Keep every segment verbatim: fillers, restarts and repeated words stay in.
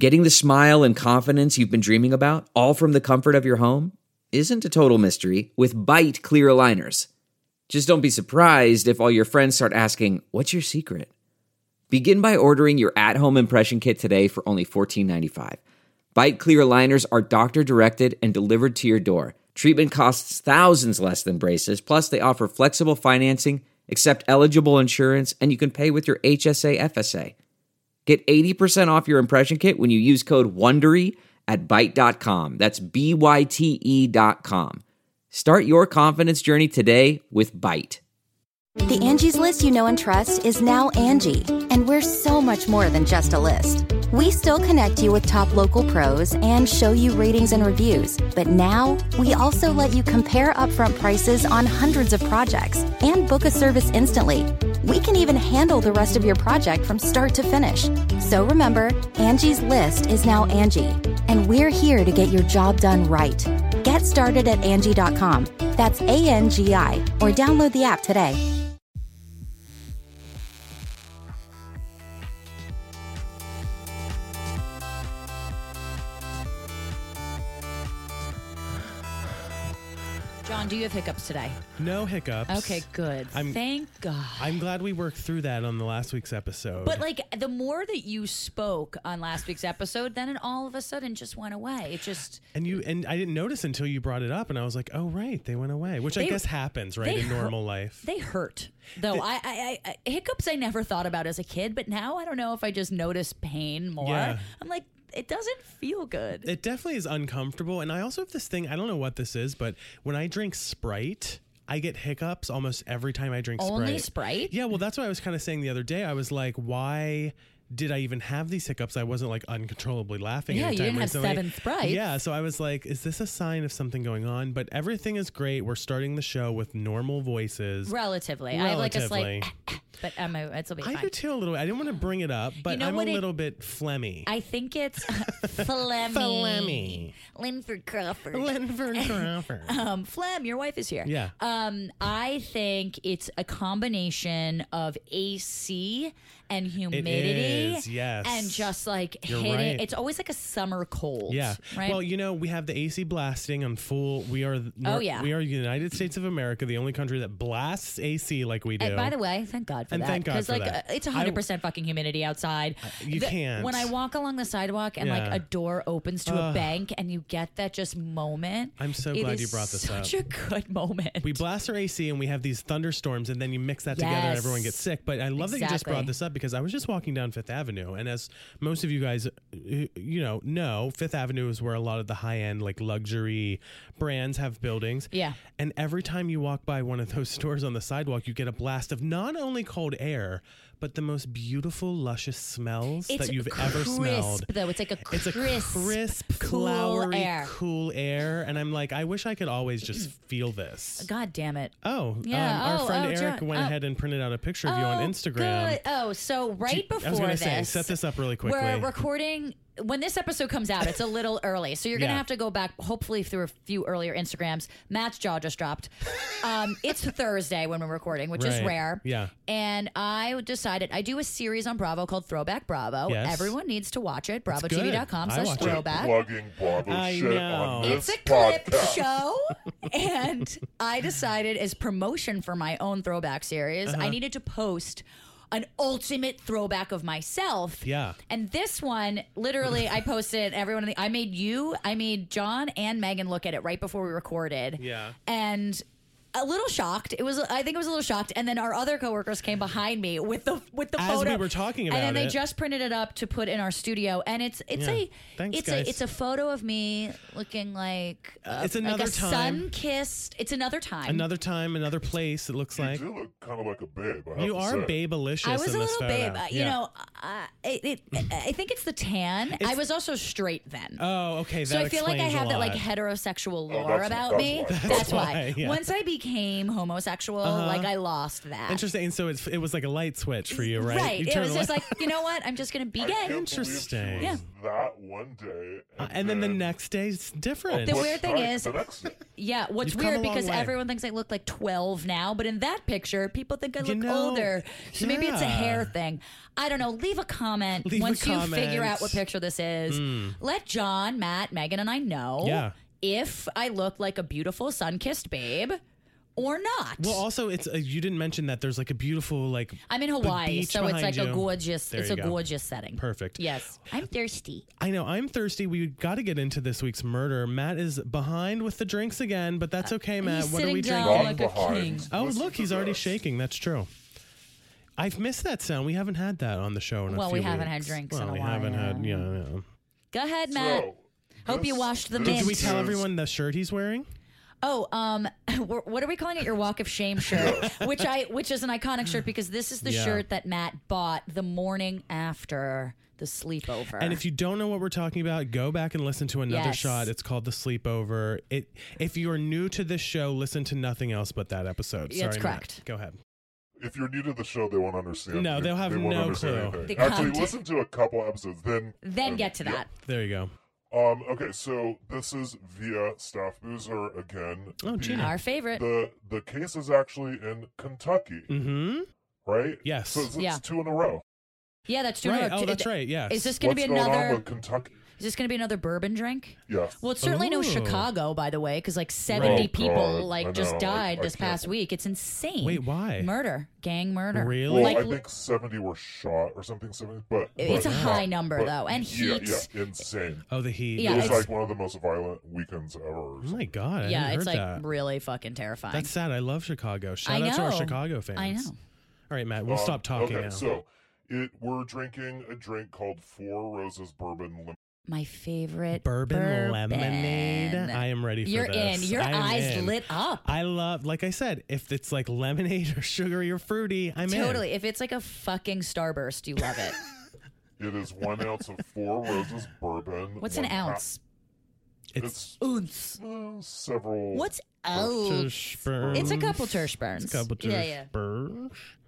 Getting the smile and confidence you've been dreaming about, all from the comfort of your home, isn't a total mystery with Byte clear aligners. Just don't be surprised if all your friends start asking, "What's your secret?" Begin by ordering your at-home impression kit today for only fourteen ninety-five. Byte clear aligners are doctor-directed and delivered to your door. Treatment costs thousands less than braces, plus they offer flexible financing, accept eligible insurance, and you can pay with your H S A F S A. Get eighty percent off your impression kit when you use code WONDERY at byte dot com. That's B Y T E dot com. Start your confidence journey today with Byte. The Angie's List you know and trust is now Angie, and we're so much more than just a list. We still connect you with top local pros and show you ratings and reviews, but now we also let you compare upfront prices on hundreds of projects and book a service instantly. We can even handle the rest of your project from start to finish. So remember, Angie's List is now Angie, and we're here to get your job done right. Get started at Angie dot com. That's A N G I, or download the app today. John, do you have hiccups today? No hiccups. Okay, good. I'm, Thank God. I'm glad we worked through that on the last week's episode. But like the more that you spoke on last week's episode, then it all of a sudden just went away. It just and you and I didn't notice until you brought it up, and I was like, oh right, they went away, which they, I guess happens right in normal hurt, life. They hurt though. I, I, I hiccups I never thought about as a kid, but now I don't know if I just notice pain more. Yeah. I'm like, it doesn't feel good. It definitely is uncomfortable. And I also have this thing, I don't know what this is, but when I drink Sprite, I get hiccups almost every time I drink Sprite. Only Sprite? Yeah, well, that's what I was kind of saying the other day. I was like, why did I even have these hiccups? I wasn't like uncontrollably laughing. Yeah, you didn't recently. have seven Sprites. Yeah, so I was like, is this a sign of something going on? But everything is great. We're starting the show with normal voices. Relatively. Relatively. I have like a slight, but um, it's will be I fine. do too a little bit. I didn't want to bring it up, but You know I'm a what it- little bit phlegmy. I think it's phlegmy. Phlegmy. Linford Crawford. Linford Crawford. Um, Flem, your wife is here. Yeah. Um, I think it's a combination of A C and humidity. is, yes. And just like You're hitting. right. It's always like a summer cold. Yeah. Right. Well, you know, we have the A C blasting on full. We are. Oh, yeah. We are United States of America, the only country that blasts A C like we do. And by the way, thank God for And that. thank God for like that. Uh, it's one hundred percent fucking humidity outside. you The- can't. When I walk along the sidewalk and like Yeah. a door opens to a bank and you get that just moment. I'm so it glad is you brought this up. Such a good moment. We blast our A C and we have these thunderstorms, and then you mix that together and Yes. everyone gets sick. But I love that you just Exactly. brought this up, because I was just walking down Fifth Avenue, and as most of you guys, uh, you know, know, Fifth Avenue is where a lot of the high-end, like luxury brands have buildings. Yeah. And every time you walk by one of those stores on the sidewalk, you get a blast of not only cold air, but the most beautiful, luscious smells It's that you've crisp, ever smelled. Though it's like a It's crisp, a crisp, cool flowery, air. cool air. And I'm like, I wish I could always just feel this. God damn it. Oh, Yeah, um, our oh, friend oh, Eric John, went oh. ahead and printed out a picture of you on Oh, Instagram. Good. Oh, so right before I was gonna this, say, set this up really quickly. We're recording. When this episode comes out, it's a little early, so you're gonna Yeah. have to go back, hopefully through a few earlier Instagrams. Matt's jaw just dropped. Um, it's Thursday when we're recording, which is Right. rare. Yeah. And I decided I do a series on Bravo called Throwback Bravo. Yes. Everyone needs to watch it. It's Bravo T V dot com good. I slash watch it. throwback. Plugging Bravo I shit know. on this It's a clip podcast. show, and I decided as promotion for my own throwback series, Uh-huh. I needed to post an ultimate throwback of myself. Yeah. And this one, literally, I posted everyone. In the, I made you, I made John and Megan look at it right before we recorded. Yeah. And a little shocked. It was, I think it was a little shocked. And then our other coworkers came behind me with the with the As photo. we were talking and then about they it. just printed it up to put in our studio. And it's it's Yeah. a Thanks, it's guys. a it's a photo of me looking like uh, It's another like a time. sun kissed. It's another time. Another time, another place, it looks like. You do look kind of like a babe. I have You to are say. babelicious I was in a this little photo. babe. Uh, You Yeah. know, uh, it, it, I think it's the tan. I was also straight then. Oh, okay. So that I feel like I explains a have that like lot. heterosexual Oh, lore that's- about that's me. why. That's, That's why. why, yeah. Once I became became homosexual, Uh-huh. like I lost that. Interesting. So it's, it was like a light switch for you, right? Right. You it turned was the just light- like, you know what? I'm just going to be I gay. can't believe Interesting. she was Yeah. That one day. Uh, and then the next day it's different. The What weird thing time? is- The next day. Yeah, what's You've come weird a long because way. everyone thinks I look like twelve now, but in that picture, people think I You look know, older. So maybe it's a yeah. hair thing. I don't know. Leave a comment Leave a once you figure comment. out what picture this is. Let John, Matt, Megan, and I know Yeah. if I look like a beautiful sun-kissed babe or not. Well, also, it's uh, you didn't mention that there's like a beautiful like. I'm in the Hawaii, beach so it's behind like a you. gorgeous. There it's you a go. gorgeous setting. Perfect. Yes, I'm thirsty. I know. I'm thirsty. We got to get into this week's murder. Matt is behind with the drinks again, but that's okay, Matt. He's What are we sitting down drinking? like a behind. king. Oh, Listen look, to he's already this. shaking. That's true. I've missed that sound. We haven't had that on the show in a Well, few we haven't weeks. had drinks well, in a we while. haven't had. Yeah. yeah. Go ahead, Matt. So, Hope you this- washed the this mint. Did we is- tell everyone the shirt he's wearing? Oh, um, we're- what are we calling it? Your Walk of Shame shirt, which I, which is an iconic shirt because this is the Yeah. shirt that Matt bought the morning after the sleepover. And if you don't know what we're talking about, go back and listen to another Yes. shot. It's called The Sleepover. It. If you are new to this show, listen to nothing else but that episode. That's Sorry, Matt. correct. Go ahead. If you're new to the show, they won't understand. No, They- they'll have they won't no understand clue. anything. The Actually, content. listen to a couple episodes, then then um, get to yeah. that. There you go. Um. Okay, so this is via Staff Boozer again. Oh, The- Gina. Our favorite. The the case is actually in Kentucky, Mm-hmm. right? Yes. So it's, it's Yeah. two in a row. Yeah, that's true. Right. No, Oh, t- that's right. Yes. Is this going What's to be going on another? with Kentucky? Is this going to be another bourbon drink? Yes. Well, it's certainly no Ooh. Chicago, by the way, because like seventy Oh, people God. like I just know. died I- I this past can't- week. It's insane. Wait, why? Murder, gang murder. Really? well, Like, I think seventy were shot or something. Seventy, but It's but a high not- number, but though, and yeah, heat. yeah, insane. Oh, the heat. Yeah, it was it's- like one of the most violent weekends ever. or Oh something. my god. I yeah, hadn't it's heard like that. really fucking terrifying. That's sad. I love Chicago. Shout I out to our know. Chicago fans. I know. All right, Matt. We'll Um, stop talking Okay, now. so it we're drinking a drink called Four Roses Bourbon Lim- My favorite bourbon, bourbon. lemonade. I am ready for You're this. in. Your I am eyes in. lit up. I love, like I said, if it's like lemonade or sugary or fruity, I'm in. Totally. If it's like a fucking Starburst, you love it. It is one ounce of Four Roses bourbon. What's an one half- ounce? It's It's Ounce. uh, several. What's ounce? Tershburns. It's a couple Tershburns. It's a couple Yeah, yeah. Tershburns.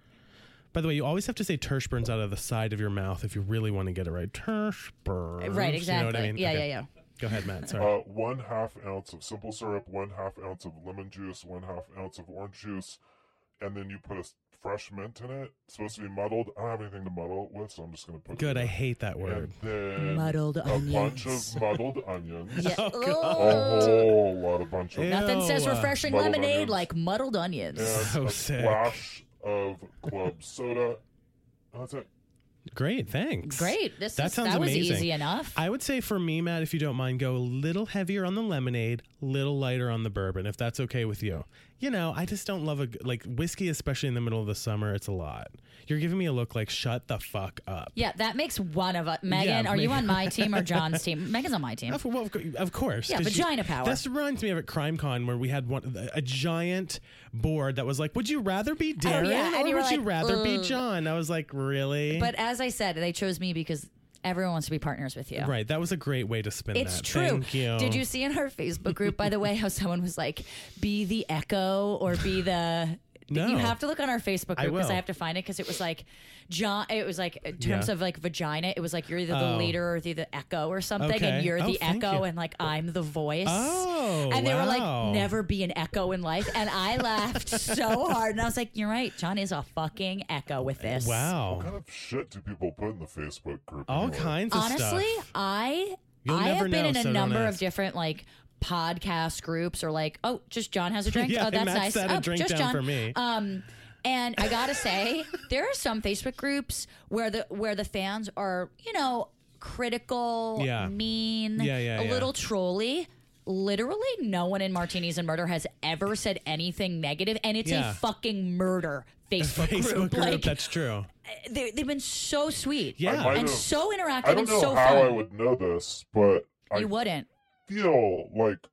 By the way, you always have to say Tershburns out of the side of your mouth if you really want to get it right. Tershburns. Right, You exactly. know what I mean? Yeah, Okay. yeah, yeah. Go ahead, Matt. Sorry. Uh, one half ounce of simple syrup, one half ounce of lemon juice, one half ounce of orange juice, and then you put a s- fresh mint in it. It's supposed to be muddled. I don't have anything to muddle it with, so I'm just going to put Good. it I in. hate that word. And then Muddled a bunch onions. of muddled onions. Yeah. Oh, A Oh. whole lot of bunch of Ew. Nothing says Ew, uh, refreshing muddled lemonade onions. like muddled onions. and So a sick. splash of club soda. That's it. Great. Thanks. Great. This That is, sounds that was amazing. easy enough. I would say for me, Matt, if you don't mind, go a little heavier on the lemonade, little lighter on the bourbon, if that's okay with you. You know, I just don't love a like whiskey, especially in the middle of the summer. It's a lot. You're giving me a look like shut the fuck up. yeah, that makes one of us. Megan, Yeah, are you Megan. on my team or John's team? Megan's on my team. Of, well, of co- of course. Yeah, 'cause vagina power. This reminds me of at CrimeCon where we had one a giant board that was like, "Would you rather be Darren Oh, yeah, and or you were would you like, rather be "Ugh." John?" I was like, "Really?" But as I said, they chose me because everyone wants to be partners with you. right, that was a great way to spin It's that. true. Thank you. Did you see in our Facebook group, by the way, how someone was like, be the echo or be the. No. You have to look on our Facebook I group because will. I, have to find it because it was like John. It was like in terms Yeah. of like vagina. It was like you're either the Oh. leader or the, the echo or something, Okay. and you're Oh, the thank echo, you. and like I'm the voice. Oh, and they were wow. like, never be an echo in life, and I laughed so hard, and I was like, you're right. John is a fucking echo with this. Wow. What kind of shit do people put in the Facebook group? All anyway? kinds of Honestly, stuff. I You'll I never have been know, in a so don't number of ask. different like podcast groups or like, oh, just John has a drink. Yeah, oh, that's Matt nice. set a oh, drink just down John. for me. Um, and I gotta say, there are some Facebook groups where the where the fans are, you know, critical, Yeah. mean, Yeah, yeah, a yeah. little trolly. Literally, no one in Martinis and Murder has ever said anything negative, and it's Yeah. a fucking murder Facebook, Facebook group. group, Like, that's true. they, they've been so sweet, Yeah. I might and have- so interactive, I don't and know so how fun. I would know this, but I you wouldn't. feel like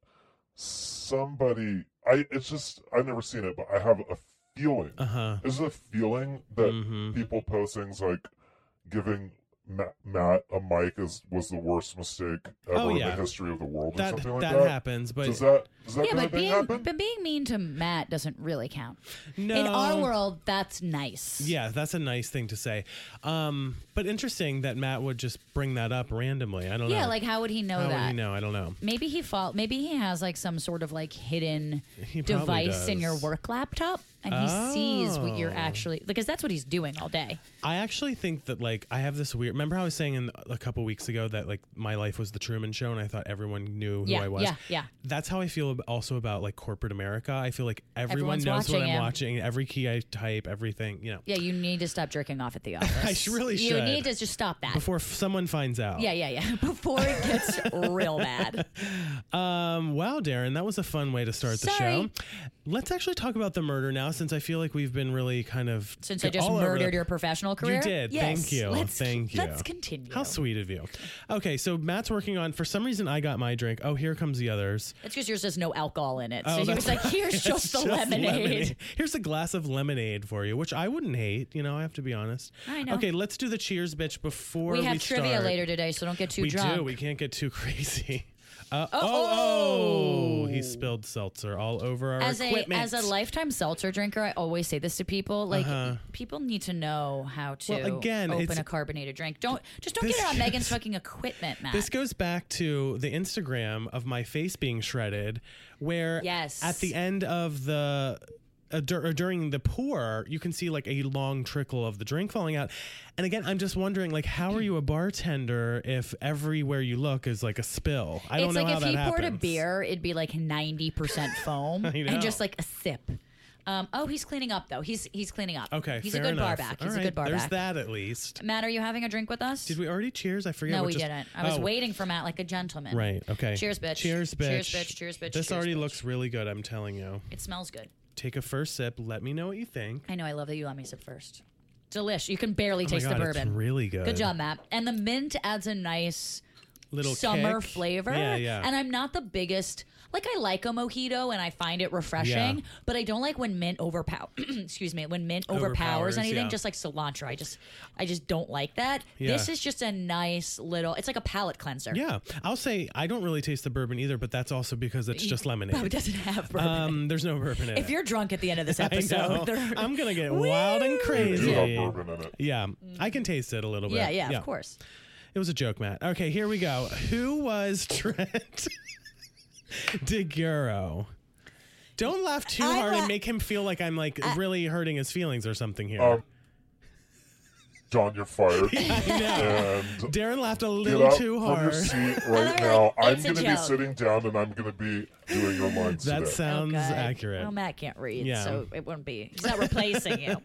somebody. I it's just I've never seen it, but I have a feeling. Uh huh. Is it a feeling that Mhm. people post things like giving Matt, Matt a mic is was the worst mistake ever Oh, in yeah. the history of the world, or That something like that that? happens, but Does that Does that Yeah, kind but of thing being happen? but being mean to Matt doesn't really count. No. In our world, that's nice. Yeah, that's a nice thing to say. Um, but interesting that Matt would just bring that up randomly. I don't know. Yeah, like how would he know How that? would he know? I don't know. Maybe he fall. Maybe he has like some sort of like hidden He probably device in does. your work laptop, and he sees what you're Oh. actually because that's what he's doing all day. I actually think that like I have this weird. Remember how I was saying in a couple weeks ago that like my life was the Truman Show, and I thought everyone knew who Yeah, I was. yeah, yeah. That's how I feel ab- also about like corporate America. I feel like everyone Everyone's knows what watching I'm you. watching. Every key I type, everything. You know, Yeah, you need to stop jerking off at the office. I sh- really You should. need to just stop that. before f- someone finds out. yeah, yeah, yeah. Before it gets real bad. Um, wow, Darren, that was a fun way to start the Sorry. show. Let's actually talk about the murder now, since I feel like we've been really kind of Since I just all over murdered the- your professional career. You did. Yes. Thank you. Let's, Thank you. Let's continue. How sweet of you. Okay, so Matt's working on. For some reason, I got my drink. Oh, here comes the others. It's because yours has no alcohol in it. Oh, So he that's was like, here's It's just the just lemonade. Here's a glass of lemonade for you, which I wouldn't hate. You know, I have to be honest. I know. Okay, let's do the cheers, bitch. Before We we, have trivia start. later today, so don't get too we drunk. do. We can't get too crazy. Uh, Oh, oh, oh, oh. he spilled seltzer all over our as a equipment. as a lifetime seltzer drinker, I always say this to people: like, Uh-huh. people need to know how to Well, again, open it's- a carbonated drink. Don't just don't This get it on is- Megan's fucking equipment, Matt. This goes back to the Instagram of my face being shredded, where Yes. at the end of the uh, dur- or during the pour, you can see like a long trickle of the drink falling out. And again, I'm just wondering, like, how are you a bartender if everywhere you look is like a spill? I don't it's know like how if that he happens. poured a beer, it'd be like ninety percent foam I know. and just like a sip. Um, oh, he's cleaning up though. He's he's cleaning up. Okay, he's fair a good enough. bar back. All He's a right, good bar There's back. that at least. Matt, are you having a drink with us? Did we already cheers? I forget. No, what we just- didn't. I was Oh, waiting for Matt like a gentleman. Right. Okay. Cheers, bitch. Cheers, bitch. Cheers, bitch. Cheers, bitch. This Cheers, already bitch. looks really good. I'm telling you. It smells good. Take a first sip. Let me know what you think. I know. I love that you let me sip first. Delish. You can barely Oh my taste God, the it's bourbon. really good. Good job, Matt. And the mint adds a nice Little summer kick. flavor. Yeah, yeah. And I'm not the biggest. Like, I like a mojito and I find it refreshing, Yeah. but I don't like when mint overpower. excuse me, when mint overpowers, Overpowers, anything. yeah. Just like cilantro, I just, I just don't like that. Yeah. This is just a nice little. It's like a palate cleanser. Yeah, I'll say I don't really taste the bourbon either, but that's also because it's just lemonade. But it doesn't have bourbon. Um, there's no bourbon in it. if you're drunk at the end of this I know. episode, there- I'm gonna get wild and You crazy. do have bourbon in it. Yeah, I can taste it a little bit. yeah, yeah, of course. It was a joke, Matt. Okay, here we go. Who was Trent DeGuro? Don't laugh too I'm hard la- and make him feel like I'm like really hurting his feelings or something here. Um, John, you're fired. I know. And Darren laughed a get little up too from your hard. seat right They're now. like, I'm "It's a going to be joke." sitting down and I'm going to be doing your lines That today. sounds Okay. accurate. Well, Matt can't read, Yeah. so it wouldn't be. He's not replacing you.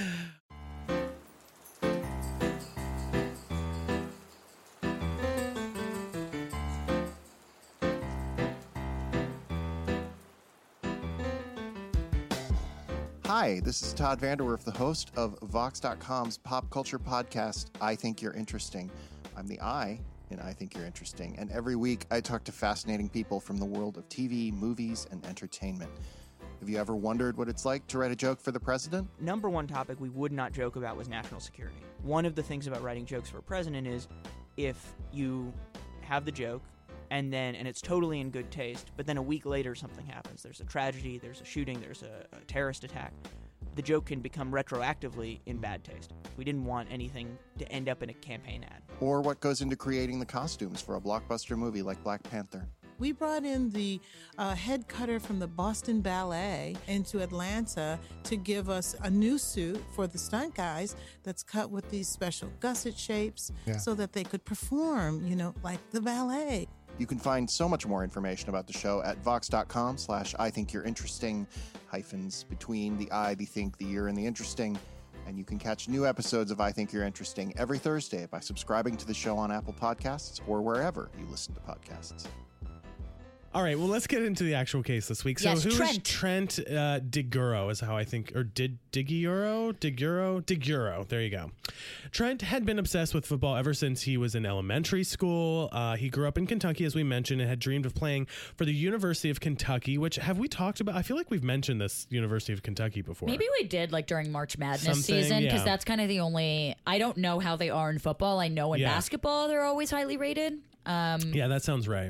Hi, this is Todd Vanderwerf, the host of Vox dot com's pop culture podcast, I Think You're Interesting. I'm the I in I Think You're Interesting, and every week I talk to fascinating people from the world of T V, movies, and entertainment. Have you ever wondered what it's like to write a joke for the president? Number one topic we would not joke about was national security. One of the things about writing jokes for a president is if you have the joke and then and it's totally in good taste, but then a week later something happens. There's a tragedy, there's a shooting, there's a, a terrorist attack. The joke can become retroactively in bad taste. We didn't want anything to end up in a campaign ad. Or what goes into creating the costumes for a blockbuster movie like Black Panther? We brought in the uh, head cutter from the Boston Ballet into Atlanta to give us a new suit for the stunt guys that's cut with these special gusset shapes Yeah. so that they could perform, you know, like the ballet. You can find so much more information about the show at Vox dot com slash I Think You're Interesting, hyphens between the I, the think, the you're, and the interesting. And you can catch new episodes of I Think You're Interesting every Thursday by subscribing to the show on Apple Podcasts or wherever you listen to podcasts. All right, well, let's get into the actual case this week. So, Yes, who is Trent. Trent uh, DeGuro? Is how I think, or did Diguro, Diguro, Diguro. There you go. Trent had been obsessed with football ever since he was in elementary school. Uh, he grew up in Kentucky, as we mentioned, and had dreamed of playing for the University of Kentucky. Which have we talked about? I feel like we've mentioned this University of Kentucky before. Maybe we did like during March Madness Something, season because yeah. that's kind of the only. I don't know how they are in football. I know in Yeah. basketball they're always highly rated. Um, Yeah, that sounds right. yeah.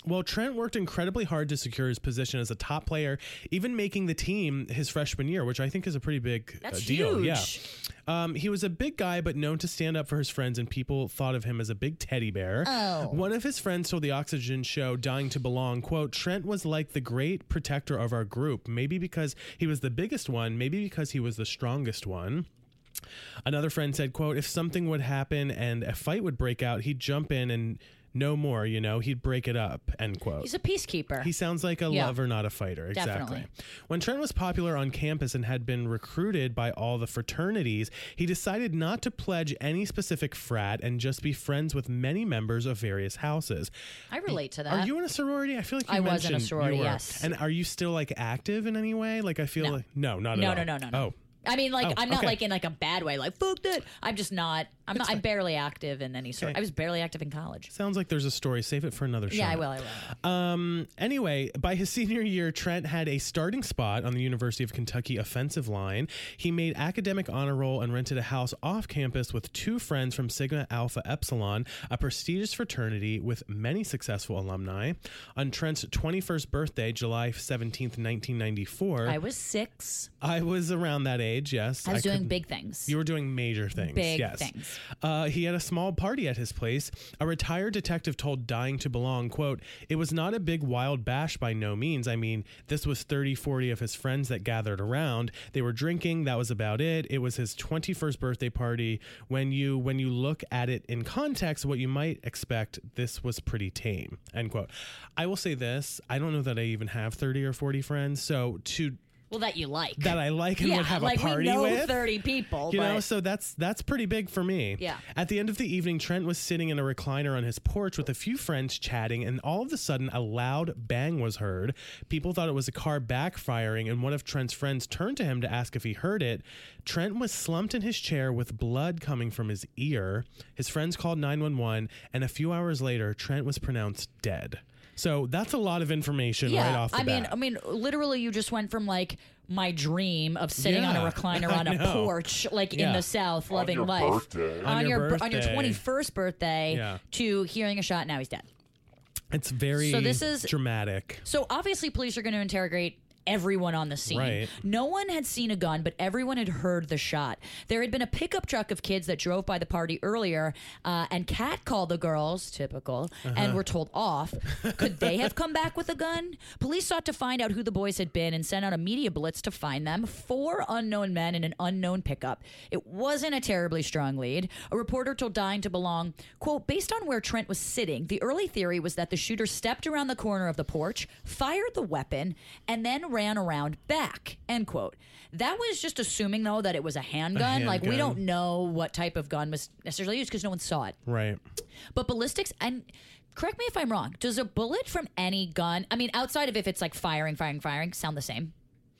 Well, Trent worked incredibly hard to secure his position as a top player, even making the team his freshman year, which I think is a pretty big That's uh, deal. huge. Yeah. Um, he was a big guy, but known to stand up for his friends, and people thought of him as a big teddy bear. Oh. One of his friends told the Oxygen show, Dying to Belong, quote, Trent was like the great protector of our group, maybe because he was the biggest one, maybe because he was the strongest one. Another friend said, quote, if something would happen and a fight would break out, he'd jump in and no more, you know, he'd break it up, end quote. He's a peacekeeper. He sounds like a Yeah. lover, not a fighter. Exactly. Definitely. When Trent was popular on campus and had been recruited by all the fraternities, he decided not to pledge any specific frat and just be friends with many members of various houses. I relate to that. Are you in a sorority? I feel like you I was in a mentioned you sorority, were. yes. And are you still like active in any way? Like I feel No. like no, not No, at all. no, no, no, no. Oh. I mean, like, Oh, I'm not okay. like in like a bad way, like fuck that. I'm just not. I'm not. I'm barely active in any sort. Okay. I was barely active in college. Sounds like there's a story. Save it for another show. Yeah, I will. I will. Um, anyway, by his senior year, Trent had a starting spot on the University of Kentucky offensive line. He made academic honor roll and rented a house off campus with two friends from Sigma Alpha Epsilon, a prestigious fraternity with many successful alumni. On Trent's twenty-first birthday, July seventeenth, nineteen ninety-four, I was six. I was around that age, yes. I was doing couldn't- big things. You were doing major things. Big yes. things. Uh, he had a small party at his place. A retired detective told Dying to Belong, quote, it was not a big wild bash by no means. I mean, this was thirty, forty of his friends that gathered around. They were drinking. That was about it. It was his twenty-first birthday party. When you when you look at it in context, what you might expect, this was pretty tame, end quote. I will say this. I don't know that I even have thirty or forty friends. So to Well, that you like. that I like and yeah, would have like a party we know with. thirty people. You but know, so that's that's pretty big for me. Yeah. At the end of the evening, Trent was sitting in a recliner on his porch with a few friends chatting, and all of a sudden, a loud bang was heard. People thought it was a car backfiring, and one of Trent's friends turned to him to ask if he heard it. Trent was slumped in his chair with blood coming from his ear. His friends called nine one one, and a few hours later, Trent was pronounced dead. So that's a lot of information yeah, right off the I mean, bat. I mean, literally, you just went from like my dream of sitting on Yeah, a recliner I on a know. porch, like in Yeah. the South, On loving your life, birthday. on, On your your bir- on your birthday. twenty-first birthday, Yeah. to hearing a shot. Now he's dead. It's very So this is- dramatic. So obviously, police are going to interrogate everyone on the scene. Right. No one had seen a gun, but everyone had heard the shot. There had been a pickup truck of kids that drove by the party earlier, uh, and Kat called the girls, typical, Uh-huh. and were told off. Could they have come back with a gun? Police sought to find out who the boys had been and sent out a media blitz to find them. Four unknown men in an unknown pickup. It wasn't a terribly strong lead. A reporter told Dying to Belong, quote, based on where Trent was sitting, the early theory was that the shooter stepped around the corner of the porch, fired the weapon, and then ran around back, end quote. That was just assuming, though, that it was a handgun. A Like, we handgun. don't know what type of gun was necessarily used because no one saw it. Right. But ballistics, and correct me if I'm wrong, does a bullet from any gun, I mean, outside of if it's like firing, firing, firing, sound the same?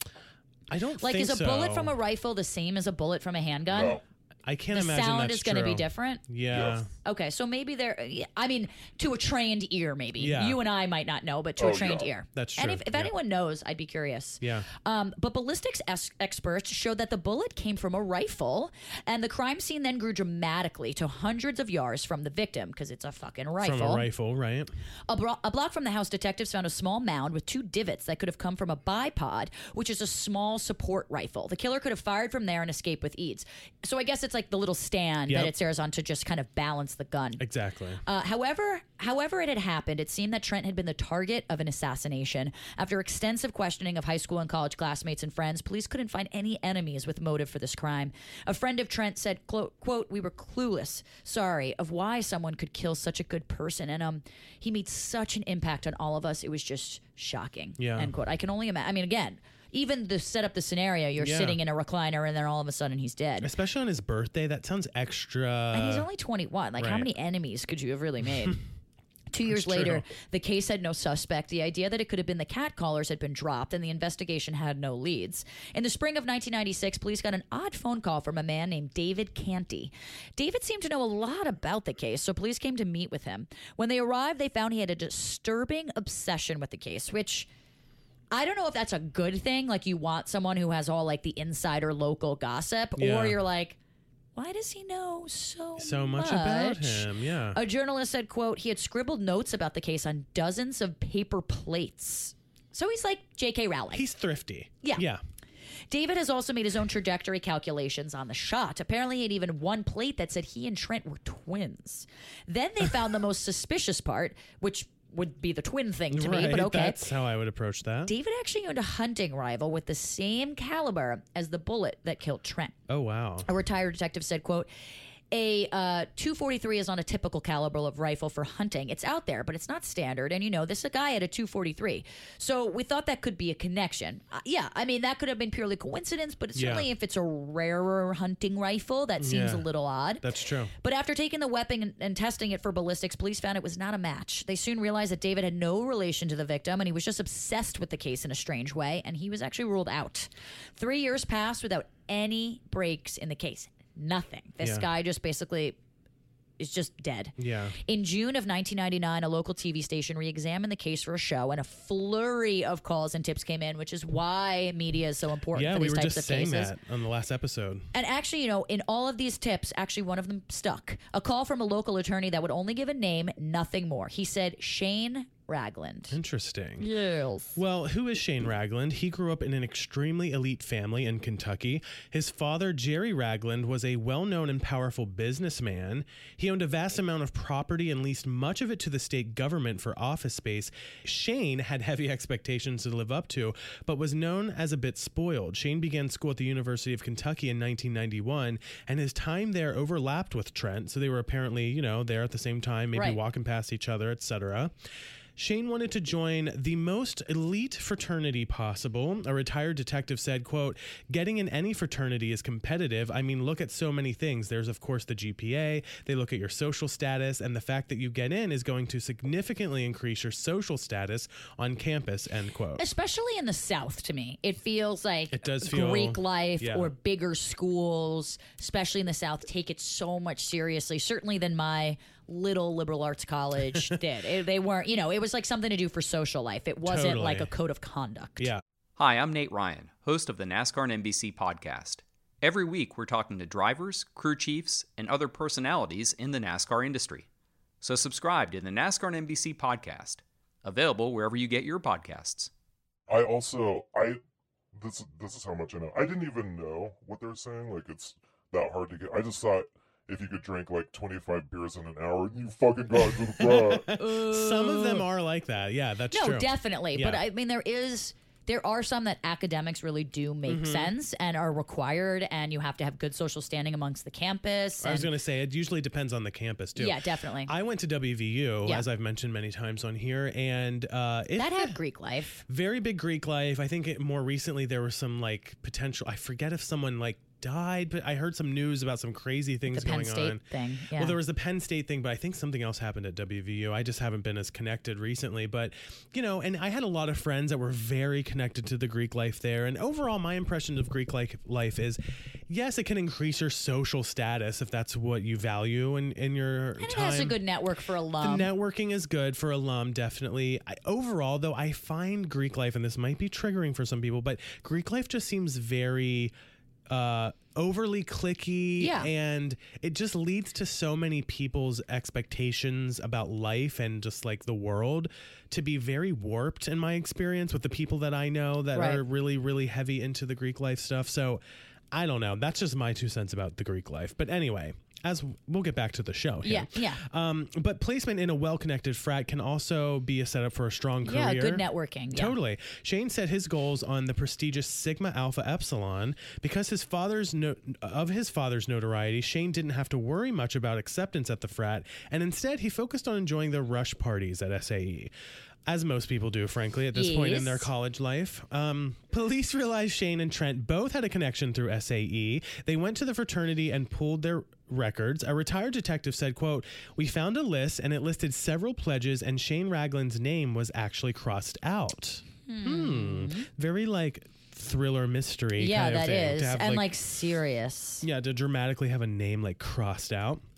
I don't Like, think is a so. bullet from a rifle the same as a bullet from a handgun? No. I can't The imagine sound that's is going to be true. different? Yeah. Yes. Okay, so maybe there, I mean, to a trained ear, maybe. Yeah. You and I might not know, but to a Oh, trained yeah. ear. That's And true. if, if Yeah. anyone knows, I'd be curious. Yeah. Um, but ballistics es- experts showed that the bullet came from a rifle, and the crime scene then grew dramatically to hundreds of yards from the victim, because it's a fucking rifle. From a rifle, right? A, bro- a block from the house, detectives found a small mound with two divots that could have come from a bipod, which is a small support rifle. The killer could have fired from there and escaped with ease. So I guess it's like the little stand Yep. that it serves on to just kind of balance the gun. Exactly. Uh, however, however it had happened, it seemed that Trent had been the target of an assassination. After extensive questioning of high school and college classmates and friends, police couldn't find any enemies with motive for this crime. A friend of Trent said, quote, quote, we were clueless, sorry, of why someone could kill such a good person. And um, he made such an impact on all of us. It was just shocking, Yeah. end quote. I can only imagine. I mean, again, even to set up the scenario, you're Yeah. sitting in a recliner and then all of a sudden he's dead. Especially on his birthday, that sounds extra. And he's only twenty-one. Like, how right. many enemies could you have really made? Two years That's later, true. the case had no suspect. The idea that it could have been the cat callers had been dropped, and the investigation had no leads. In the spring of nineteen ninety-six, police got an odd phone call from a man named David Canty. David seemed to know a lot about the case, so police came to meet with him. When they arrived, they found he had a disturbing obsession with the case, which I don't know if that's a good thing. Like, you want someone who has all like the insider local gossip, Yeah. or you're like, why does he know so, So much about him, yeah. A journalist said, quote, he had scribbled notes about the case on dozens of paper plates. So he's like J K Rowling. He's thrifty. Yeah. Yeah. David has also made his own trajectory calculations on the shot. Apparently, he had even one plate that said he and Trent were twins. Then they found the most suspicious part, which would be the twin thing to right, me, but okay. That's how I would approach that. David actually owned a hunting rifle with the same caliber as the bullet that killed Trent. Oh, wow. A retired detective said, quote, a uh, two forty-three is not a typical caliber of rifle for hunting. It's out there, but it's not standard. And, you know, this guy had a two forty-three. So we thought that could be a connection. Uh, yeah, I mean, that could have been purely coincidence, but certainly Yeah. if it's a rarer hunting rifle, that seems Yeah. a little odd. That's true. But after taking the weapon and, and testing it for ballistics, police found it was not a match. They soon realized that David had no relation to the victim, and he was just obsessed with the case in a strange way, and he was actually ruled out. Three years passed without any breaks in the case. Nothing. This Yeah. guy just basically is just dead. Yeah. In June of nineteen ninety-nine, a local T V station re-examined the case for a show, and a flurry of calls and tips came in, which is why media is so important Yeah, for we these were types just of saying cases. that on the last episode. And actually, you know, in all of these tips, actually one of them stuck. A call from a local attorney that would only give a name, nothing more. He said Shane Ragland. Interesting. Yes. Well, who is Shane Ragland? He grew up in an extremely elite family in Kentucky. His father, Jerry Ragland, was a well-known and powerful businessman. He owned a vast amount of property and leased much of it to the state government for office space. Shane had heavy expectations to live up to, but was known as a bit spoiled. Shane began school at the University of Kentucky in nineteen ninety-one, and his time there overlapped with Trent, so they were apparently, you know, there at the same time, maybe Right. walking past each other, et cetera. Shane wanted to join the most elite fraternity possible. A retired detective said, quote, getting in any fraternity is competitive. I mean, look at so many things. There's, of course, the G P A. They look at your social status, and the fact that you get in is going to significantly increase your social status on campus, end quote. Especially in the South, to me. It feels like It does feel- Greek life yeah. or bigger schools, especially in the South, take it so much seriously, certainly than my little liberal arts college did. It, they weren't, you know, it was like something to do for social life. It wasn't Totally. like a code of conduct. Yeah. Hi, I'm Nate Ryan, host of the NASCAR and N B C podcast. Every week, we're talking to drivers, crew chiefs, and other personalities in the NASCAR industry. So subscribe to the NASCAR and N B C podcast, available wherever you get your podcasts. I also I this this is how much I know. I didn't even know what they're saying. Like it's that hard to get. I just thought if you could drink like twenty-five beers in an hour, you fucking got to the front. Some of them are like that. Yeah, that's No, true. definitely. But Yeah. I mean, there is. There are some that academics really do make Mm-hmm. sense and are required, and you have to have good social standing amongst the campus. I was and- going to say, it usually depends on the campus, too. Yeah, definitely. I went to W V U, Yeah. as I've mentioned many times on here, and uh, it that had Greek life. very big Greek life. I think it, more recently there was some like potential. I forget if someone like died, but I heard some news about some crazy things The Penn going State on. thing. Yeah. Well, there was the Penn State thing, but I think something else happened at W V U. I just haven't been as connected recently. But, you know, and I had a lot of friends that were very connected to the Greek life there. And overall, my impression of Greek life life is, yes, it can increase your social status if that's what you value in, in your and it time. has a good network for alum. The networking is good for alum, definitely. I, overall, though, I find Greek life, and this might be triggering for some people, but Greek life just seems very uh, overly cliquey, Yeah. and it just leads to so many people's expectations about life and just like the world to be very warped in my experience with the people that I know that Right. are really, really heavy into the Greek life stuff. So I don't know. That's just my two cents about the Greek life. But anyway, as we'll get back to the show here. Yeah, yeah. Um, but placement in a well-connected frat can also be a setup for a strong career. Yeah, good networking. Yeah. Totally. Shane set his goals on the prestigious Sigma Alpha Epsilon. Because his father's no- of his father's notoriety, Shane didn't have to worry much about acceptance at the frat, and instead he focused on enjoying the rush parties at S A E. As most people do, frankly, at this point in Yes. their college life. Um, police realized Shane and Trent both had a connection through S A E. They went to the fraternity and pulled their records. A retired detective said, quote, we found a list and it listed several pledges and Shane Ragland's name was actually crossed out. Hmm. Very like thriller mystery Yeah, kind of that thing. is. To have, And like serious. yeah, to dramatically have a name like crossed out.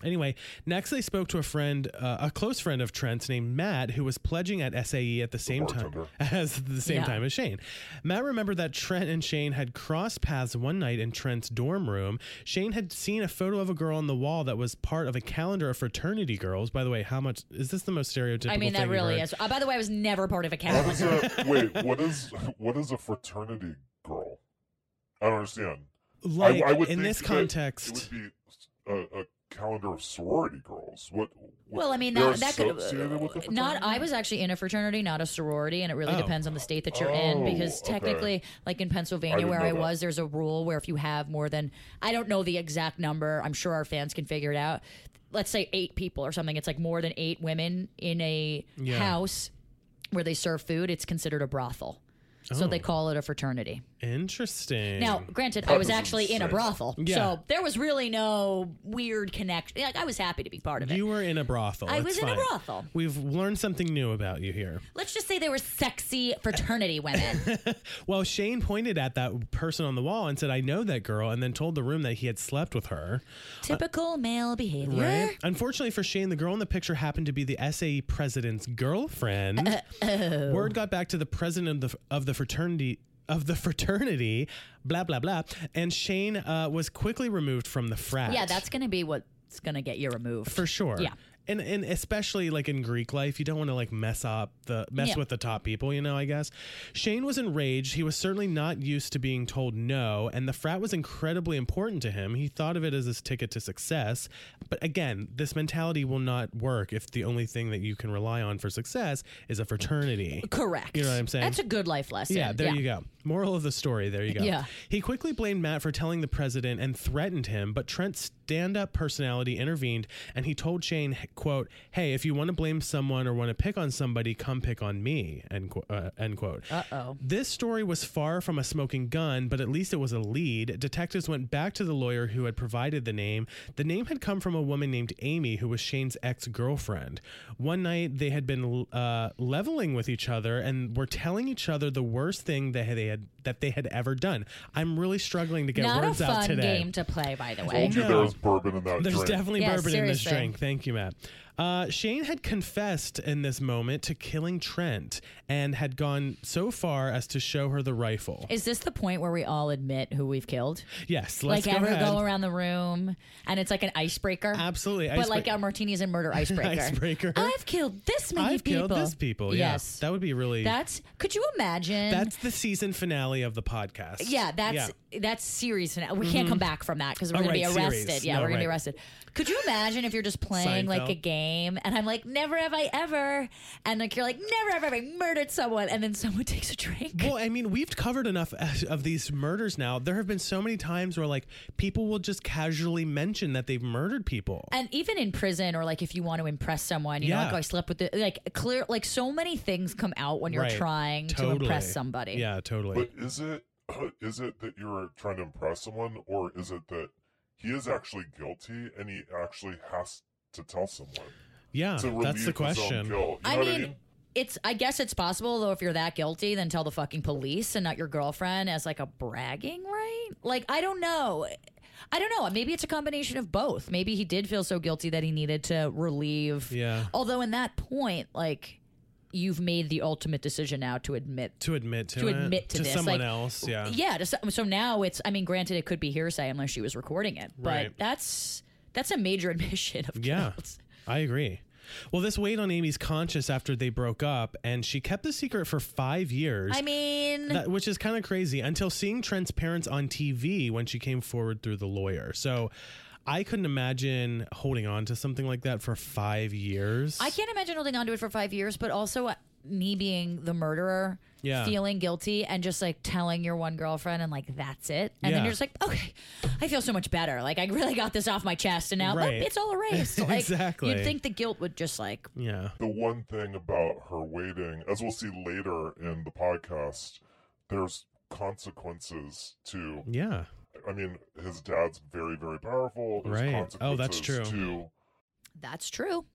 Anyway, next they spoke to a friend, uh, a close friend of Trent's named Matt, who was pledging at S A E at the same time bartender. as the same Yeah. time as Shane. Matt remembered that Trent and Shane had crossed paths one night in Trent's dorm room. Shane had seen a photo of a girl on the wall that was part of a calendar of fraternity girls. By the way, how much is this the most stereotypical? I mean, that thing you've really heard? is. Uh, by the way, I was never part of a What is calendar. a, wait, what is what is a fraternity girl? I don't understand. Like I, I would in think this that context. it would be a, a calendar of sorority girls. What? what Well, I mean, they're that, that could associated with the uh, not. fraternity? I was actually in a fraternity, not a sorority, and it really Oh. depends on the state that you're in. Oh, Because okay. technically, like in I Pennsylvania, didn't where know I that. was, there's a rule where if you have more than, I don't know the exact number. I'm sure our fans can figure it out. Let's say eight people or something. It's like more than eight women in a Yeah. house where they serve food. It's considered a brothel. So Oh. they call it a fraternity. Interesting. Now, granted, I That was is actually in a insane. brothel, Yeah. so there was really no weird connection. Like, I was happy to be part of it. you were in a brothel. I It's was in a fine. brothel. We've learned something new about you here. Let's just say they were sexy fraternity women. Well, Shane pointed at that person on the wall and said, I know that girl, and then told the room that he had slept with her. Typical male behavior. Right? Unfortunately for Shane, the girl in the picture happened to be the S A E president's girlfriend. oh. Word got back to the president of the, of the fraternity of the fraternity, blah, blah, blah. And Shane uh, was quickly removed from the frat. Yeah, that's going to be what's going to get you removed. For sure. Yeah. And and especially like in Greek life, you don't want to like mess up the mess Yeah. with the top people, you know, I guess. Shane was enraged. He was certainly not used to being told no, and the frat was incredibly important to him. He thought of it as his ticket to success. But again, this mentality will not work if the only thing that you can rely on for success is a fraternity. Correct. You know what I'm saying? That's a good life lesson. Yeah, there you go. Moral of the story, there you go. Yeah. He quickly blamed Matt for telling the president and threatened him, but Trent's stand-up personality intervened, and he told Shane, quote, hey, if you want to blame someone or want to pick on somebody, come pick on me, end, qu- uh, end quote. Uh-oh. This story was far from a smoking gun, but at least it was a lead. Detectives went back to the lawyer who had provided the name. The name had come from a woman named Amy, who was Shane's ex-girlfriend. One night, they had been uh, leveling with each other and were telling each other the worst thing that they had that they had ever done. I'm really struggling to get Not a words out fun today. game to play, by the way. Told you No. there was bourbon in that There's drink. definitely Yeah, bourbon in this seriously. drink. Thank you, Matt. Uh, Shane had confessed in this moment to killing Trent and had gone so far as to show her the rifle. Is this the point where we all admit who we've killed? Yes, let's like go ever ahead. go around the room and it's like an icebreaker? Absolutely. But Icebreak- like a martinis and murder icebreaker. Icebreaker. I've killed this many I've people. killed this people. Yeah. Yes. That would be really. That's, could you imagine? That's the season finale of the podcast. Yeah, that's that's series. finale. We can't come back from that because we're Oh, going to right, be arrested. series. Yeah, No, we're going to be right. arrested. Could you imagine if you're just playing like a Seinfeld. game and I'm like, never have I ever, and like you're like, never have I ever murdered someone, and then someone takes a drink. Well, I mean, we've covered enough of these murders now. There have been so many times where, like, people will just casually mention that they've murdered people. And even in prison, or like if you want to impress someone, you know, Yeah. like, oh, I slept with the like clear, like so many things come out when you're Right. trying to Totally. impress somebody. Yeah, totally. But is it is it that you're trying to impress someone, or is it that he is actually guilty and he actually has to tell someone yeah, to relieve that's the his own question. guilt? You I know what mean, I mean? it's. I guess it's possible though. If you're that guilty, then tell the fucking police and not your girlfriend as like a bragging right. Like I don't know. I don't know. Maybe it's a combination of both. Maybe he did feel so guilty that he needed to relieve. Yeah. Although in that point, like you've made the ultimate decision now to admit. To admit to, To it, admit to this, someone like- else. Yeah. Yeah. To, so, so now it's. I mean, granted, it could be hearsay unless she was recording it, but Right. that's that's a major admission of Yeah. guilt. I agree. Well, this weighed on Amy's conscience after they broke up, and she kept the secret for five years. I mean, That, which is kind of crazy, until seeing Trent's parents on T V when she came forward through the lawyer. So I couldn't imagine holding on to something like that for five years. I can't imagine holding on to it for five years, but also uh, me being the murderer, Yeah. feeling guilty, and just like telling your one girlfriend, and like that's it, and Yeah. then you're just like, okay, I feel so much better. Like I really got this off my chest, and now Right. look, it's all erased. Like, Exactly. You'd think the guilt would just like, Yeah. The one thing about her waiting, as we'll see later in the podcast, there's consequences to. Yeah. I mean, his dad's very, very powerful. There's Right. consequences Oh, that's true. To that's true.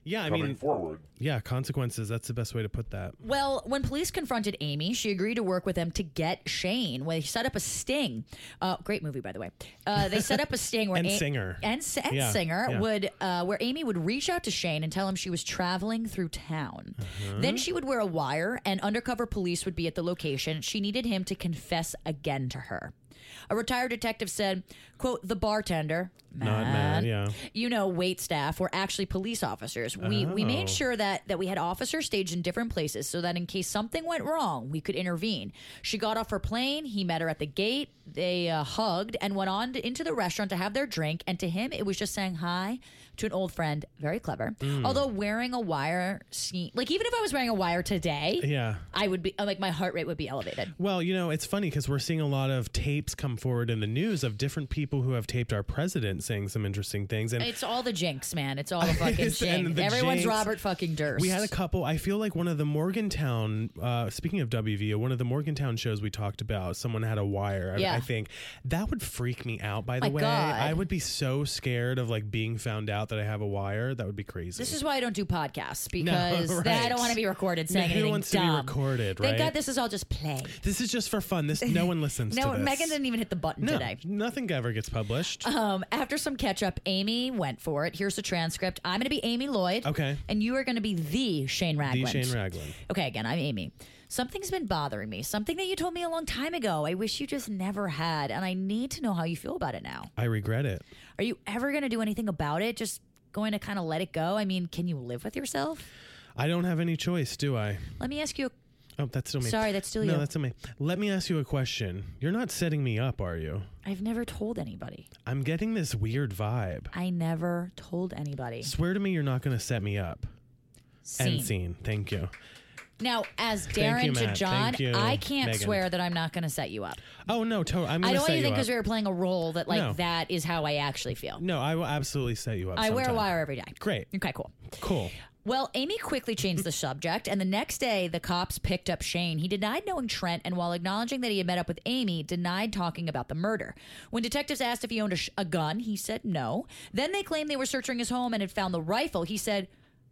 Yeah, I coming mean, forward. Yeah, consequences. That's the best way to put that. Well, when police confronted Amy, she agreed to work with them to get Shane. When they set up a sting, uh, great movie by the way. Uh, they set up a sting where And A- Singer. and, S- and Yeah, Singer yeah. would uh, where Amy would reach out to Shane and tell him she was traveling through town. Uh-huh. Then she would wear a wire, and undercover police would be at the location. She needed him to confess again to her. A retired detective said, quote, the bartender, Not mad, yeah. you know, wait staff were actually police officers. We we made Oh. sure that that we had officers staged in different places so that in case something went wrong, we could intervene. She got off her plane. He met her at the gate. They uh, hugged and went on to, into the restaurant to have their drink. And to him, it was just saying hi to an old friend. Very clever. Mm. Although wearing a wire, ski- like even if I was wearing a wire today, Yeah. I would be like my heart rate would be elevated. Well, you know, it's funny because we're seeing a lot of tapes come forward in the news of different people who have taped our president saying some interesting things. And It's all the jinx, man. It's all the fucking It's- and jinx. the Everyone's jinx. Robert fucking Durst. we had a couple. I feel like one of the Morgantown, uh, speaking of W V O, one of the Morgantown shows we talked about, someone had a wire. I, Yeah. I think that would freak me out, by the My way. God. I would be so scared of like being found out that I have a wire. That would be crazy. This is why I don't do podcasts because right. then I don't want to be recorded saying Who anything wants to be dumb. recorded, Thank right? God this is all just play. This is just for fun. This no one listens No, to this. Megan didn't even hit the button no, today. nothing ever gets published. Um, after some catch up, Amy went for it. Here's the transcript. I'm going to be Amy Lloyd. Okay. And you are going to be the Shane Ragland. The Shane Ragland. Okay, again, I'm Amy. Something's been bothering me. Something that you told me a long time ago. I wish you just never had. And I need to know how you feel about it now. I regret it. Are you ever going to do anything about it? Just going to kind of let it go? I mean, can you live with yourself? I don't have any choice, do I? Let me ask you a Oh, that's still me. Sorry, that's still no, you. that's still me. Let me ask you a question. You're not setting me up, are you? I've never told anybody. I'm getting this weird vibe. I never told anybody. Swear to me you're not going to set me up. Scene. End scene. Thank you. Now, as Thank Darren you, to Matt. John, Thank you, I can't Megan. swear that I'm not going to set you up. Oh, no, totally. I'm I going to don't want set you to you think up. because we were playing a role that, like, No. that is how I actually feel. No, I will absolutely set you up I wear a sometime. wire every day. Great. Okay, cool. Cool. Well, Amy quickly changed the subject, and the next day, the cops picked up Shane. He denied knowing Trent, and while acknowledging that he had met up with Amy, denied talking about the murder. When detectives asked if he owned a, sh- a gun, he said no. Then they claimed they were searching his home and had found the rifle. He said,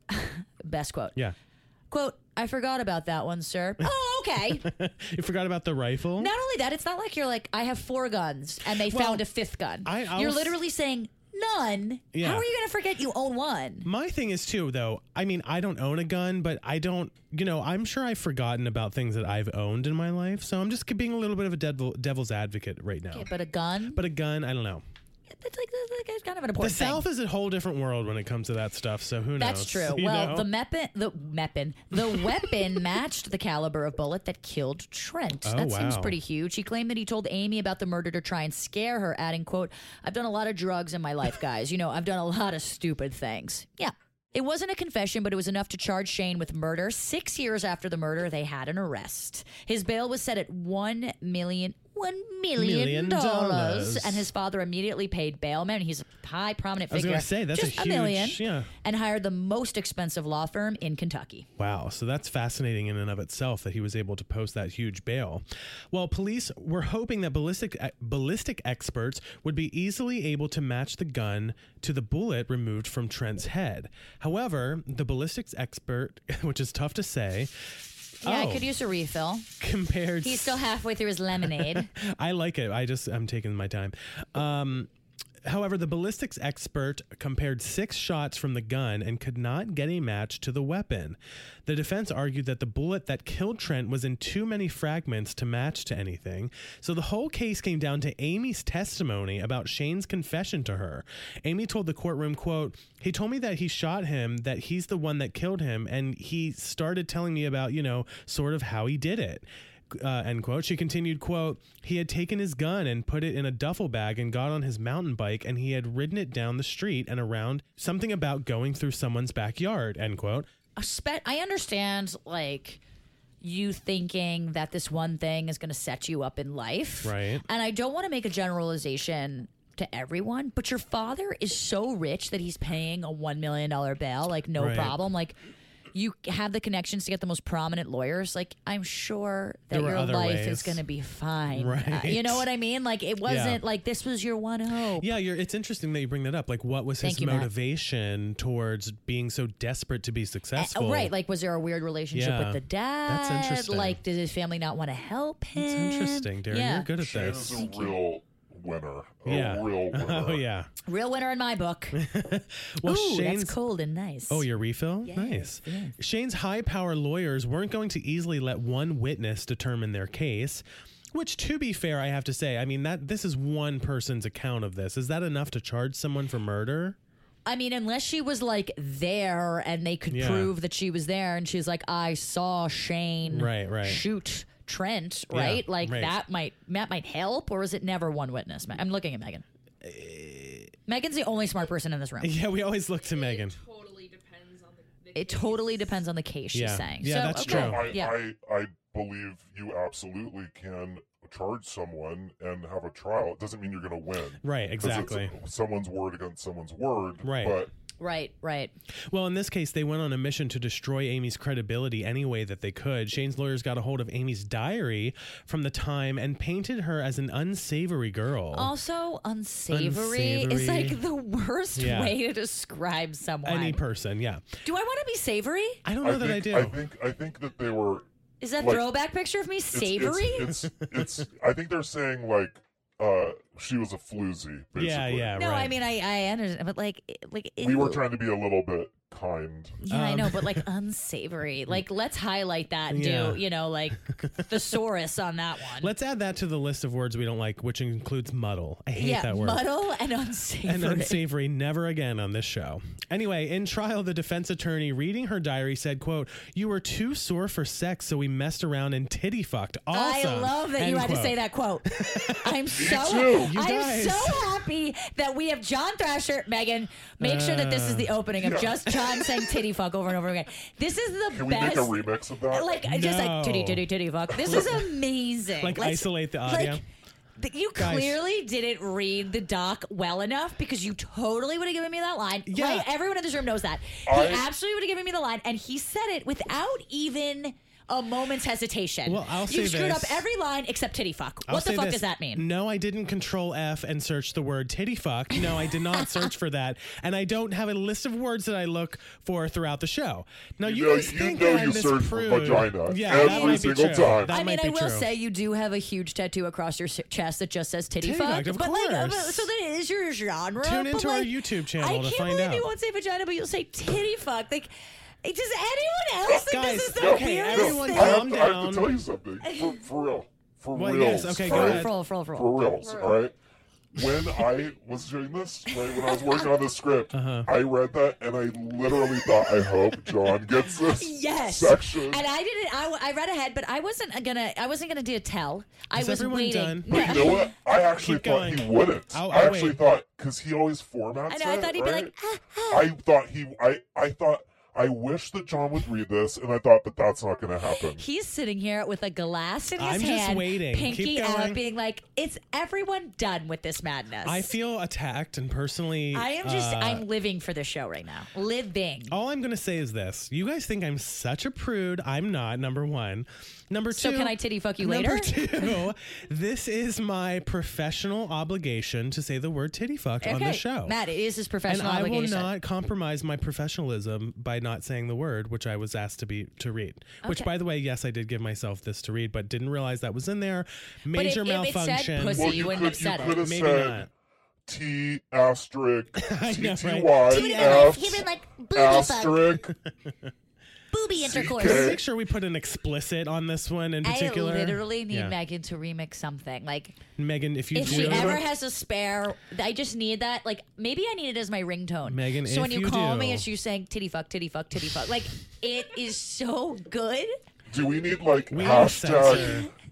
best quote, Yeah. quote, I forgot about that one, sir. Oh, okay. You forgot about the rifle? Not only that, it's not like you're like, I have four guns, and they Well, found a fifth gun. I- I'll you're s- literally saying none. Yeah. How are you going to forget you own one? My thing is too, though. I mean, I don't own a gun, but I don't. You know, I'm sure I've forgotten about things that I've owned in my life. So I'm just being a little bit of a devil, devil's advocate right now. Okay, but a gun? But a gun, I don't know. That's like, that's like it's kind of an The important thing. South is a whole different world when it comes to that stuff. So who knows? That's true. You Well, know? the weapon, the weapon, the weapon matched the caliber of bullet that killed Trent. Oh, that seems wow. pretty huge. He claimed that he told Amy about the murder to try and scare her, adding, "quote I've done a lot of drugs in my life, guys. You know, I've done a lot of stupid things." Yeah. It wasn't a confession, but it was enough to charge Shane with murder. Six years after the murder, they had an arrest. His bail was set at one million. One million Million dollars, dollars. and his father immediately paid bail. Man, he's a high, prominent I was figure. gonna say, that's a just huge- million, yeah. and hired the most expensive law firm in Kentucky. Wow, so that's fascinating in and of itself that he was able to post that huge bail. Well, police were hoping that ballistic ballistic experts would be easily able to match the gun to the bullet removed from Trent's head. However, the ballistics expert, which is tough to say, Yeah, I oh, could use a refill. compared. He's still halfway through his lemonade. I like it. I just I'm taking my time. Um, however, the ballistics expert compared six shots from the gun and could not get a match to the weapon. The defense argued that the bullet that killed Trent was in too many fragments to match to anything. So the whole case came down to Amy's testimony about Shane's confession to her. Amy told the courtroom, quote, "He told me that he shot him, that he's the one that killed him, and he started telling me about, you know, sort of how he did it." Uh, end quote. She continued, quote, "He had taken his gun and put it in a duffel bag and got on his mountain bike, and he had ridden it down the street and around, something about going through someone's backyard," end quote. A spe- I understand, like, you thinking that this one thing is going to set you up in life. Right. And I don't want to make a generalization to everyone, but your father is so rich that he's paying a one million dollars bail, like, no Right. problem. Like, you have the connections to get the most prominent lawyers, like I'm sure that There were your other life ways. is going to be fine. Right. Uh, you know what I mean? Like it wasn't Yeah. like this was your one hope. Yeah, you're, it's interesting that you bring that up. Like, what was his Thank you, Matt. motivation towards being so desperate to be successful? Uh, right. Like, was there a weird relationship Yeah. with the dad? That's interesting. Like, did his family not want to help him? It's interesting, Darren. Yeah. You're good at Shane this. is a real winner. A Yeah. real winner. Oh, yeah. Real winner in my book. Well, Ooh, Shane's. that's cold and nice. Oh, your refill? Yes, Nice. yes. Shane's high power lawyers weren't going to easily let one witness determine their case, which, to be fair, I have to say, I mean, that this is one person's account of this. Is that enough to charge someone for murder? I mean, unless she was like there and they could Yeah. prove that she was there and she's like, I saw Shane Right, right. shoot Trent, Yeah, right? Like right. that might that might help, or is it never one witness? I'm looking at Megan. Megan's the only smart person in this room. Yeah, we always look to Megan. Totally depends on the. the It totally depends on the case, she's Yeah. saying. Yeah, so, that's okay. true. I, Yeah. I, I believe you absolutely can charge someone and have a trial. It doesn't mean you're going to win. Right, 'Cause it's exactly. someone's word against someone's word. Right. But Right, right. Well, in this case, they went on a mission to destroy Amy's credibility any way that they could. Shane's lawyers got a hold of Amy's diary from the time and painted her as an unsavory girl. Also, unsavory, is Unsavory. like the worst Yeah. way to describe someone. Any person, yeah. Do I want to be savory? I don't know I that think, I do. I think I think that they were Is that Like, throwback picture of me it's- savory? It's, it's, it's I think they're saying like uh she was a floozy, basically. yeah, yeah, no, right. I mean I, I understand, but like like We were ew. trying to be a little bit kind. Yeah, I Um, know, but like unsavory. Like let's highlight that and Yeah. do, you know, like thesaurus on that one. Let's add that to the list of words we don't like, which includes muddle. I hate yeah, that word. muddle and unsavory. And unsavory, never again on this show. Anyway, in trial, the defense attorney reading her diary said, quote, "You were too sore for sex, so we messed around and titty fucked." Awesome. I love that you End had to quote. say that quote. I'm so too. You I'm guys. so happy that we have John Thrasher. Megan, make sure that this is the opening of Yeah. just John saying titty fuck over and over again. This is the Can we best. make a remix of that? Like just No. like titty titty titty fuck. This is amazing. Like, Let's- isolate the audio? Like, th- you Guys. clearly didn't read the doc well enough because you totally would have given me that line. Yeah. Right? Everyone in this room knows that. He I- absolutely would have given me the line, and he said it without even a moment's hesitation. Well, I'll you say screwed this. up every line except titty fuck. I'll What the say fuck this. does that mean? No, I didn't control F and search the word titty fuck. No, I did not search for that. And I don't have a list of words that I look for throughout the show. Now, you, You know- guys you think know that I'm you this search for prude. vagina Yeah, that every might be single true. time. That I mean, might I be will true. say you do have a huge tattoo across your s- chest that just says titty, Titty fuck. fuck, of but like, uh, course. so that is your genre. Tune but into our like, YouTube channel I to can't find believe out. you won't say vagina, but you'll say titty fuck. Like, does anyone else think Guys, this is the okay, weirdest everyone thing? I have, calm to, I have down. to tell you something. For, for real. For Well, reals. yes, okay, go all right? ahead. For real, for real, for real. For reals, all right? When I was doing this, right, when I was working on the script, Uh-huh. I read that and I literally thought, I hope John gets this Yes, section. and I didn't. I, I read ahead, but I wasn't gonna. I wasn't gonna do a tell. I Is was everyone waiting. done? But you know what? I actually Keep thought going. he wouldn't. I'll- I I'll actually wait. thought, because he always formats I know. I it, thought he'd be right? like, ah, ah. I thought he, I, I thought, I wish that John would read this, and I thought, but that's not going to happen. He's sitting here with a glass in his I'm just hand, waiting. pinky Keep out, going. being like, "It's everyone done with this madness." I feel attacked and personally. I am just. uh, I'm living for this show right now. Living. All I'm going to say is this. You guys think I'm such a prude. I'm not, number one. Number two. So can I titty fuck you number later? two, this is my professional obligation to say the word titty fuck on Okay, the show. Matt, it is his and professional I obligation. will not compromise my professionalism by not saying the word, which I was asked to be to read. Which, Okay. by the way, yes, I did give myself this to read, but didn't realize that was in there. But Major if- if it said malfunction. pussy, Well, you you wouldn't could, have said you it. could have Maybe said not. T asterisk I T know, T right? Y You would have F been like, like booby fuck, asterisk. booby intercourse. Okay. Make sure we put an explicit on this one in I particular. literally need Yeah. Megan to remix something. Like, Megan, if you if do she ever has a spare, I just need that. Like, maybe I need it as my ringtone. Megan, so when if you you call do- me, it's you saying titty fuck, titty fuck, titty fuck. Like, it is so good. Do we need like We need a hashtag censor.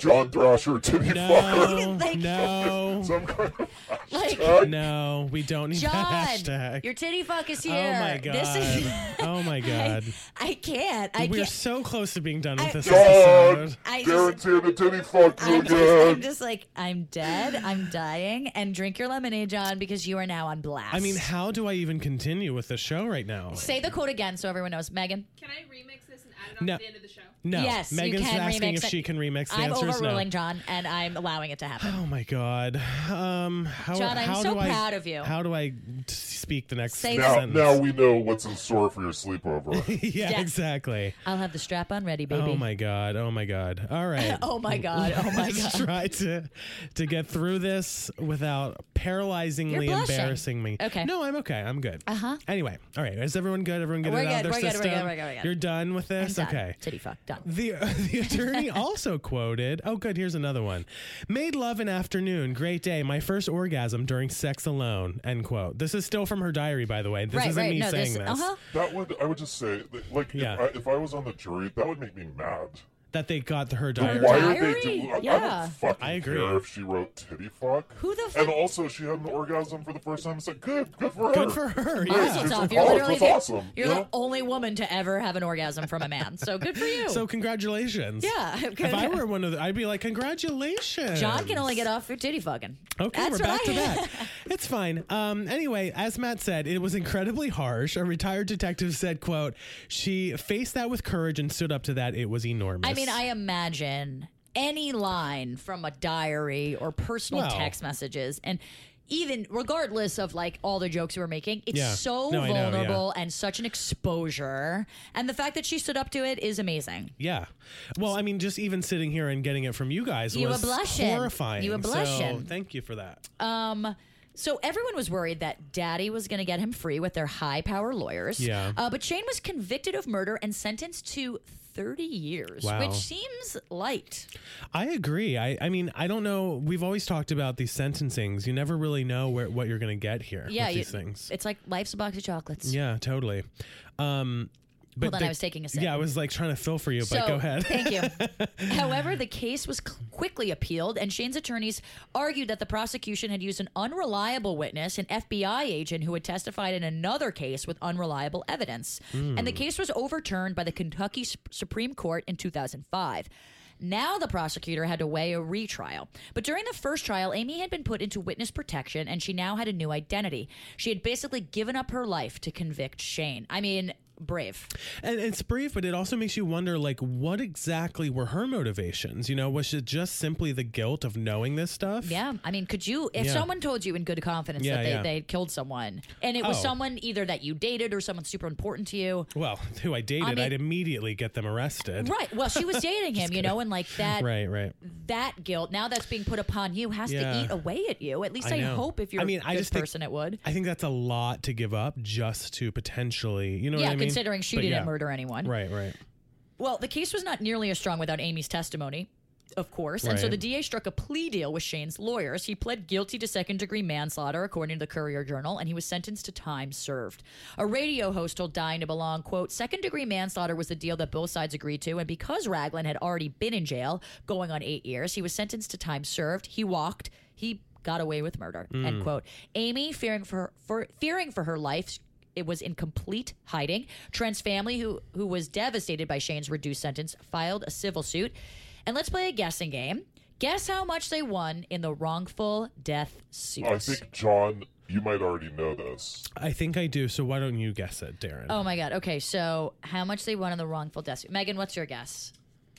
John Thrasher titty fucker. No, no, Some kind of Like, hashtag. no. We don't need John, that hashtag. your titty fuck is here. Oh my god. This is. Oh my god. I, I can't. I We're can't. so close to being done with I- this John, episode. I just, guarantee the titty fuck you I'm just, I'm again. just like, I'm dead. I'm dying. And drink your lemonade, John, because you are now on blast. I mean, how do I even continue with the show right now? Say the quote again so everyone knows. Megan? Can I remix this and add it on No. to the end of the show? No. Yes, you Megan's can asking remix if it. she can remix. The I'm answer is no. overruling John, and I'm allowing it to happen. Oh my god. Um, how, John, I'm how so do I, proud of you. How do I t- speak the next Say Now, sentence? now we know what's in store for your sleepover. yeah, Yeah. exactly. I'll have the strap on ready, baby. Oh my god. Oh my god. All right. Oh my god. Oh my Let's god. try to to get through this without paralyzingly You're blushing. embarrassing me. Okay. No, I'm okay. I'm good. Uh-huh. Anyway, all right. Is everyone good? Everyone get We're it out of good, their we're good, we're system? good, we're good, we're good. You're done with I'm this? done. Okay. Titty fuck. Done. The the attorney also quoted, oh good, here's another one. Made love in afternoon, great day, my first orgasm during sex alone, end quote. This is still from her diary, by the way. This right, isn't right. me No, saying this. this. Uh-huh. That would, I would just say, like, Yeah. if, I, if I was on the jury, that would make me mad. That they got her Like, diary. why are they Diary? doing? I, I Yeah. don't fucking I agree. care if she wrote titty fuck. Who the fuck? And also, she had an orgasm for the first time. It's like, good, good for her. Good for her. Mazel Yeah. She's tov. like, You're oh, literally that's the, awesome. you're you the know? only woman to ever have an orgasm from a man. So good for you. So congratulations. yeah. If I were one of the, I'd be like, congratulations. John can only get off for titty fucking. Okay, That's we're what back I- to that. It's fine. Um, anyway, as Matt said, it was incredibly harsh. A retired detective said, quote, she faced that with courage and stood up to that. It was enormous. I mean, I imagine any line from a diary or personal Well- text messages, and even regardless of like all the jokes we were making, it's Yeah. so No, I know, yeah. vulnerable and such an exposure. And the fact that she stood up to it is amazing. Yeah. Well, I mean, just even sitting here and getting it from you guys You were was blushing. horrifying. You were So blushing. thank you for that. Um, so everyone was worried that Daddy was going to get him free with their high power lawyers. Yeah. Uh, but Shane was convicted of murder and sentenced to thirty years, Wow. which seems light. I agree. I, I mean, I don't know. We've always talked about these sentencings. You never really know where, what you're going to get here Yeah, with you- these things. It's like life's a box of chocolates. Yeah, totally. Um, but Hold on, the- I was taking a sip. Yeah, I was like trying to fill for you, So, but go ahead. Thank you. However, the case was cl- quickly appealed, and Shane's attorneys argued that the prosecution had used an unreliable witness, an F B I agent who had testified in another case with unreliable evidence. And the case was overturned by the Kentucky Sup- Supreme Court in two thousand five. Now the prosecutor had to weigh a retrial. But during the first trial, Amy had been put into witness protection, and she now had a new identity. She had basically given up her life to convict Shane. I mean, brave. And it's brief, but it also makes you wonder, like, what exactly were her motivations? You know, was it just simply the guilt of knowing this stuff? Yeah, I mean, could you, if Yeah. someone told you in good confidence Yeah, that they, yeah. they killed someone, and it was Oh. someone either that you dated or someone super important to you, Well, who I dated, I mean- I'd immediately get them arrested. right? Well, she was dating him, you know, and like that, Right, right. that guilt now that's being put upon you has Yeah. to eat away at you. At least I I, know. hope if you're I mean, a I good just think- person, it would. I think that's a lot to give up just to potentially, you know Yeah, what I mean? considering she But didn't yeah. murder anyone. Right, right. Well, the case was not nearly as strong without Amy's testimony, of course. And so Right. the D A struck a plea deal with Shane's lawyers. He pled guilty to second degree manslaughter, according to the Courier Journal, and he was sentenced to time served. A radio host told Dying to Belong, quote, second degree manslaughter was the deal that both sides agreed to. And because Raglan had already been in jail, going on eight years, he was sentenced to time served. He walked. He got away with murder, end quote. Amy, fearing for, for fearing for her life, it was in complete hiding. Trent's family, who who was devastated by Shane's reduced sentence, filed a civil suit. And let's play a guessing game. Guess how much they won in the wrongful death suit. I think, John, you might already know this. I think I do, so why don't you guess it, Darren? Oh my God. Okay, so how much they won in the wrongful death suit? Megan, what's your guess?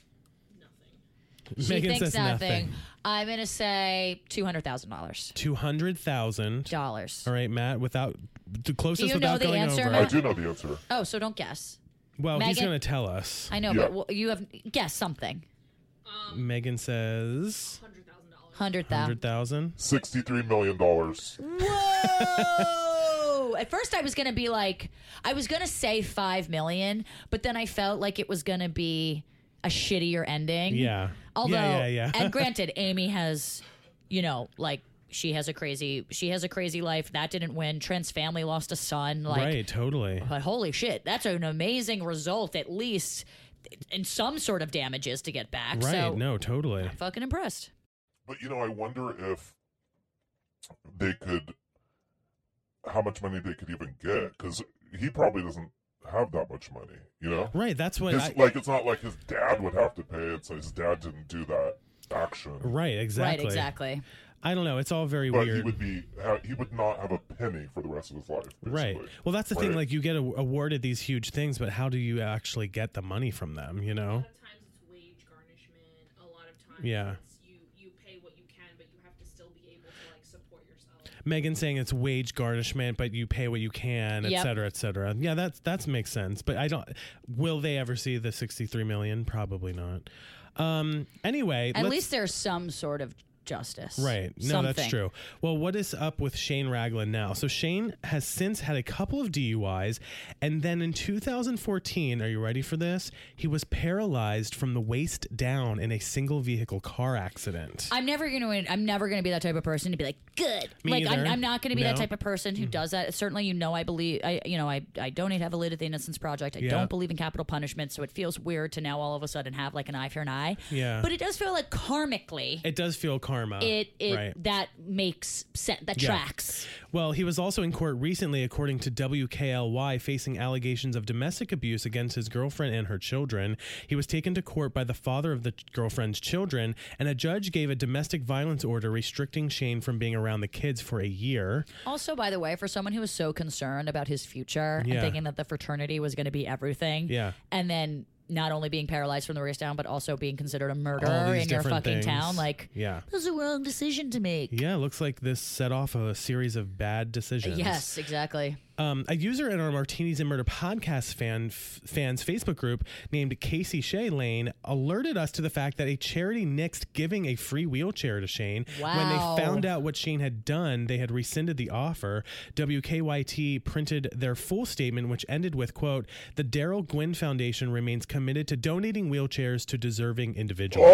She Megan thinks says nothing. nothing. I'm gonna say two hundred thousand dollars. two hundred thousand dollars. Dollars. All right, Matt, without the closest Do you know without the going answer, over. Matt? I do know the answer. Oh, so don't guess. Well, he's Megan? going to tell us. I know, Yeah. but w- you have guess something. Megan says Hundred thousand dollars. Hundred one thousand. hundred thousand. Sixty-three million dollars. Whoa! At first, I was gonna be like, I was gonna say five million, but then I felt like it was gonna be a shittier ending. Yeah. Although, Yeah, yeah, yeah. and granted, Amy has, you know, like she has a crazy, she has a crazy life. That didn't win. Trent's family lost a son. Like, right, totally. but holy shit, that's an amazing result. At least in some sort of damages to get back. Right. So No, totally. I'm fucking impressed. But, you know, I wonder if they could, how much money they could even get, because he probably doesn't have that much money, you know? Right. That's what His, I, like, it's not like his dad would have to pay it, so his dad didn't do that action. Right. Exactly. Right, exactly. I don't know. It's all very But weird. he would be, ha- he would not have a penny for the rest of his life, Right. basically. Well, that's the thing. Right? Like, you get a- awarded these huge things, but how do you actually get the money from them? You A know? lot of times it's wage garnishment. A lot of times Yeah. it's you, you pay what you can, but you have to still be able to like support yourself. Megan saying it's wage garnishment, but you pay what you can, et Yep. cetera, et cetera. Yeah, that's that makes sense. But I don't. Will they ever see the sixty-three million? Probably not. Um. Anyway, At let's- least there's some sort of justice. Right. No, Something. that's true. Well, what is up with Shane Ragland now? So Shane has since had a couple of D U Is, and then in two thousand fourteen, are you ready for this? He was paralyzed from the waist down in a single vehicle car accident. I'm never gonna. I'm never gonna be that type of person to be like, good. Me like I'm, either. I'm not gonna be that No. type of person who does that. Certainly, you know, I believe. I, you know, I, I donate heavily to the Innocence Project. I Yeah. don't believe in capital punishment, so it feels weird to now all of a sudden have like an eye for an eye. Yeah. But it does feel like karmically, It does feel karma. it it right. that makes sense. That Yeah. tracks. Well, he was also in court recently, according to W K L Y, facing allegations of domestic abuse against his girlfriend and her children. He was taken to court by the father of the girlfriend's children, and a judge gave a domestic violence order restricting Shane from being around the kids for a year. Also, by the way, for someone who was so concerned about his future Yeah. and thinking that the fraternity was going to be everything, Yeah. and then not only being paralyzed from the waist down, but also being considered a All murderer these in your different fucking things. town, like, Yeah. this is a wrong decision to make. Yeah, looks like this set off a series of bad decisions. Yes, exactly. Um, a user in our Martinis and Murder podcast fan f- fans Facebook group named Casey Shea Lane alerted us to the fact that a charity nixed giving a free wheelchair to Shane. When Wow. they found out what Shane had done, they had rescinded the offer. W K Y T printed their full statement, which ended with, quote, "The Daryl Gwynn Foundation remains committed to donating wheelchairs to deserving individuals."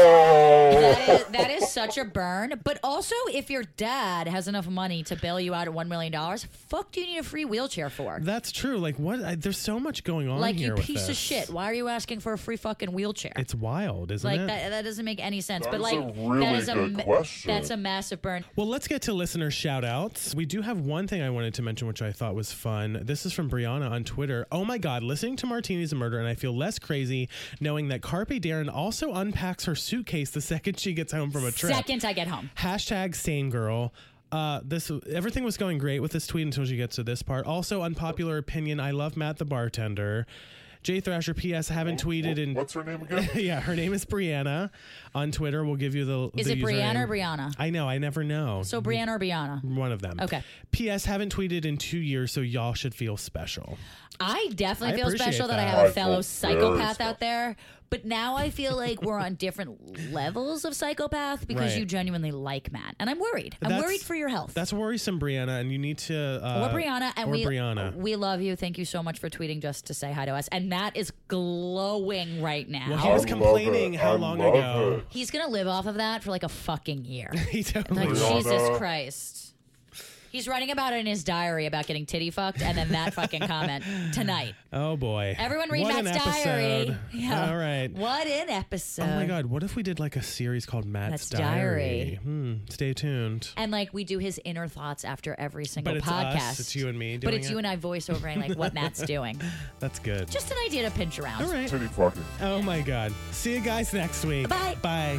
Oh! That is, that is such a burn. But also, if your dad has enough money to bail you out at one million dollars, fuck do you need a free wheelchair for? That's true. Like, what? I, there's so much going on Like, here you with piece this. of shit. Why are you asking for a free fucking wheelchair? It's wild, isn't like it? that, that doesn't make any sense. That but is like a really that is a good ma- question. that's a massive burn. Well, let's get to listener shout outs. We do have one thing I wanted to mention, which I thought was fun. This is from Brianna on Twitter. Oh my God, listening to Martinis and Murder, and I feel less crazy knowing that Carpe Darren also unpacks her suitcase the second she gets home from a trip. Second I get home. Hashtag same girl. Uh, this everything was going great with this tweet until she gets to this part. Also, unpopular opinion. I love Matt the bartender. Jay Thrasher P S haven't tweeted in. What's her name again? Yeah, her name is Brianna on Twitter. We'll give you the. Is the it Brianna or username. Brianna? I know. I never know. So Brianna or Brianna? One of them. Okay. P S haven't tweeted in two years, so y'all should feel special. I definitely I feel appreciate special that. I that. have I a feel fellow very psychopath special. out there. But now I feel like we're on different levels of psychopath because Right. you genuinely like Matt. And I'm worried. I'm That's- worried for your health. That's worrisome, Brianna, and you need to. Uh, or Brianna. And or we, Brianna. we love you. Thank you so much for tweeting just to say hi to us. And Matt is glowing right now. Well, he was I love complaining it. how I long love ago. it. He's going to live off of that for like a fucking year. He totally Like, Brianna. Jesus Christ. He's writing about it in his diary about getting titty fucked and then that fucking comment tonight. Oh boy. Everyone read What an Matt's diary. episode. Yeah. All right. What an episode. Oh my God! What if we did like a series called Matt's, Matt's Diary. Hmm. Stay tuned. And like we do his inner thoughts after every single But it's podcast. us. It's you and me But doing it's it. you and I voiceovering like what Matt's doing. That's good. Just an idea to pinch around. All right. Titty fucking. Oh my God. See you guys next week. Bye. Bye.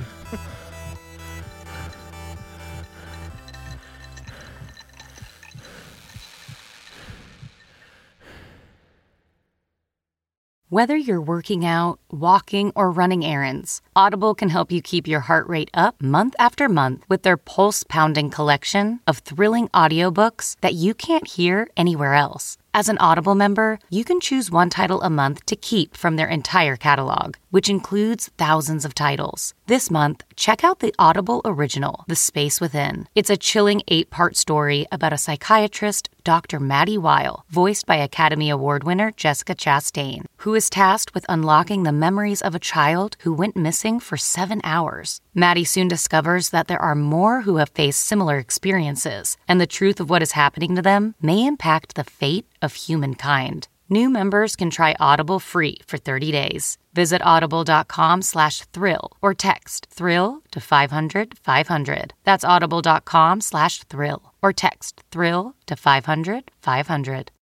Whether you're working out, walking, or running errands, Audible can help you keep your heart rate up month after month with their pulse-pounding collection of thrilling audiobooks that you can't hear anywhere else. As an Audible member, you can choose one title a month to keep from their entire catalog, which includes thousands of titles. This month, check out the Audible original, The Space Within. It's a chilling eight-part story about a psychiatrist, Doctor Maddie Weil, voiced by Academy Award winner Jessica Chastain, who is tasked with unlocking the memories of a child who went missing for seven hours. Maddie soon discovers that there are more who have faced similar experiences, and the truth of what is happening to them may impact the fate of humankind. New members can try Audible free for thirty days. Visit audible.com slash thrill or text thrill to five hundred five hundred. That's audible.com slash thrill or text thrill to five hundred five hundred.